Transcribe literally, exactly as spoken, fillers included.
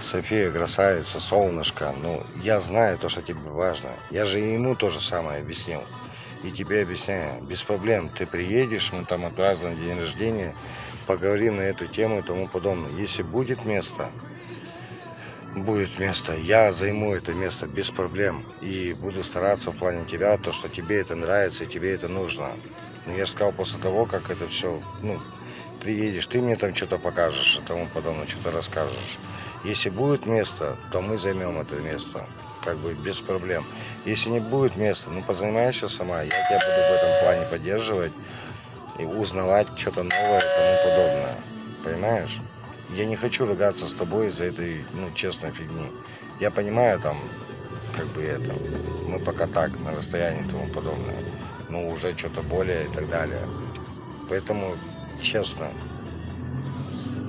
София, красавица, солнышко, ну, я знаю то, что тебе важно. Я же и ему то же самое объяснил. И тебе объясняю, без проблем, ты приедешь, мы там отпразднуем день рождения, поговорим на эту тему и тому подобное. Если будет место, будет место, я займу это место без проблем. И буду стараться в плане тебя, то, что тебе это нравится и тебе это нужно. Но я же сказал, после того, как это все, ну, приедешь, ты мне там что-то покажешь и тому подобное, что-то расскажешь. Если будет место, то мы займем это место, как бы без проблем. Если не будет места, ну позанимайся сама, я тебя буду в этом плане поддерживать и узнавать что-то новое и тому подобное. Понимаешь? Я не хочу ругаться с тобой из-за этой, ну, честной фигни. Я понимаю там, как бы это, мы пока так, на расстоянии и тому подобное. Ну, уже что-то более и так далее. Поэтому, честно,